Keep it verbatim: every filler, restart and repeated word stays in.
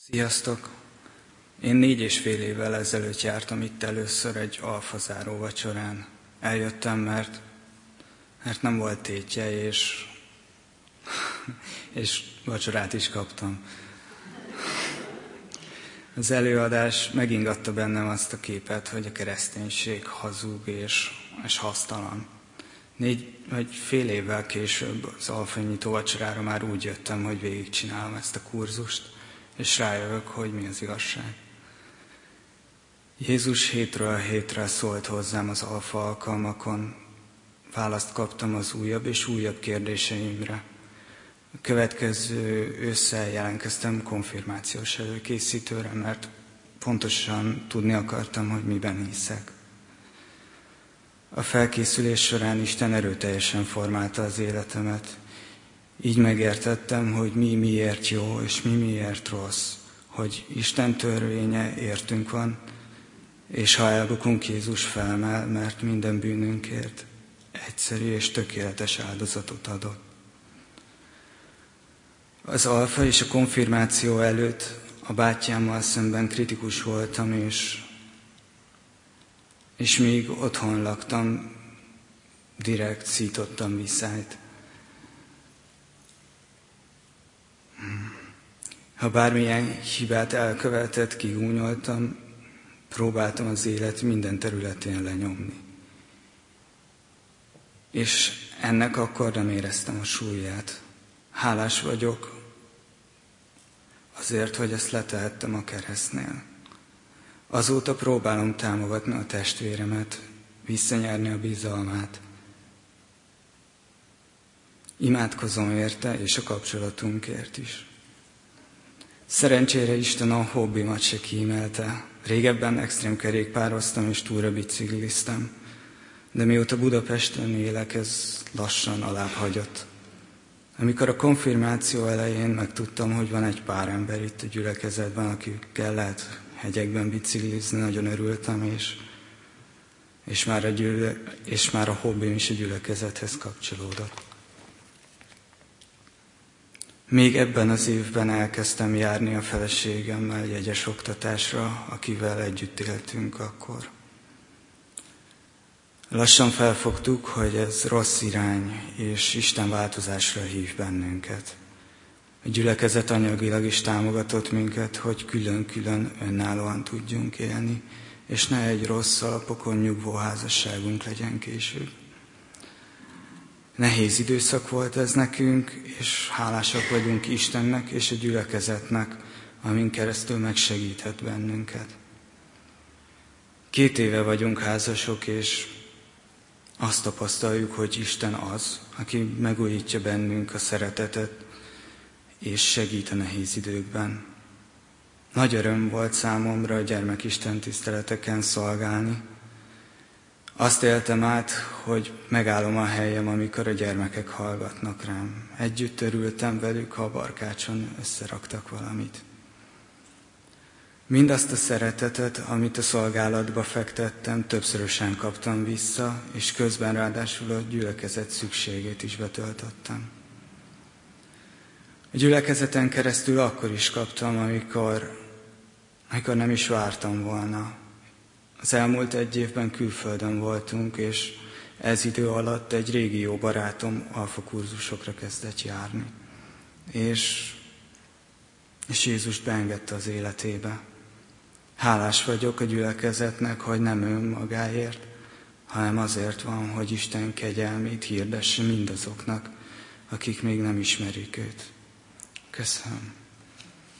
Sziasztok! Én négy és fél évvel ezelőtt jártam itt először egy alfazáró vacsorán. Eljöttem, mert, mert nem volt tétje, és, és vacsorát is kaptam. Az előadás megingatta bennem azt a képet, hogy a kereszténység hazug és, és hasztalan. Négy vagy fél évvel később az alfanyitó vacsorára már úgy jöttem, hogy végigcsinálom ezt a kurzust, és rájövök, hogy mi az igazság. Jézus hétről hétre szólt hozzám az alfa alkalmakon, választ kaptam az újabb és újabb kérdéseimre. A következő ősszel jelentkeztem konfirmációs előkészítőre, mert pontosan tudni akartam, hogy miben hiszek. A felkészülés során Isten erőteljesen formálta az életemet. Így megértettem, hogy mi miért jó, és mi miért rossz, hogy Isten törvénye értünk van, és ha elbukunk, Jézus felemel, mert minden bűnünkért egyszerű és tökéletes áldozatot adott. Az alfa és a konfirmáció előtt a bátyámmal szemben kritikus voltam, és, és míg otthon laktam, direkt szítottam viszályt. Ha bármilyen hibát elkövetett, kigúnyoltam, próbáltam az élet minden területén lenyomni. És ennek akkor nem éreztem a súlyát. Hálás vagyok azért, hogy ezt letehettem a keresztnél. Azóta próbálom támogatni a testvéremet, visszanyerni a bizalmát. Imádkozom érte és a kapcsolatunkért is. Szerencsére Isten a hobbimat se kímélte. Régebben extrém kerékpároztam és túra bicikliztem, de mióta Budapesten élek, ez lassan alább hagyott. Amikor a konfirmáció elején megtudtam, hogy van egy pár ember itt a gyülekezetben, akikkel lehet hegyekben biciklizni, nagyon örültem, és, és, már a gyüle, és már a hobbim is a gyülekezethez kapcsolódott. Még ebben az évben elkezdtem járni a feleségemmel jegyes oktatásra, akivel együtt éltünk akkor. Lassan felfogtuk, hogy ez rossz irány, és Isten változásra hív bennünket. A gyülekezet anyagilag is támogatott minket, hogy külön-külön önállóan tudjunk élni, és ne egy rossz alapokon nyugvó házasságunk legyen később. Nehéz időszak volt ez nekünk, és hálásak vagyunk Istennek és a gyülekezetnek, amin keresztül megsegíthet bennünket. Két éve vagyunk házasok, és azt tapasztaljuk, hogy Isten az, aki megújítja bennünk a szeretetet, és segít a nehéz időkben. Nagy öröm volt számomra a gyermekisten tiszteleteken szolgálni. Azt éltem át, hogy megállom a helyem, amikor a gyermekek hallgatnak rám. Együtt örültem velük, ha a barkácson összeraktak valamit. Mindazt a szeretetet, amit a szolgálatba fektettem, többszörösen kaptam vissza, és közben ráadásul a gyülekezet szükségét is betöltöttem. A gyülekezeten keresztül akkor is kaptam, amikor, amikor nem is vártam volna. Az elmúlt egy évben külföldön voltunk, és ez idő alatt egy régi jó barátom alfakurzusokra kezdett járni. És, és Jézust beengedte az életébe. Hálás vagyok a gyülekezetnek, hogy nem önmagáért, hanem azért van, hogy Isten kegyelmét hirdesse mindazoknak, akik még nem ismerik őt. Köszönöm.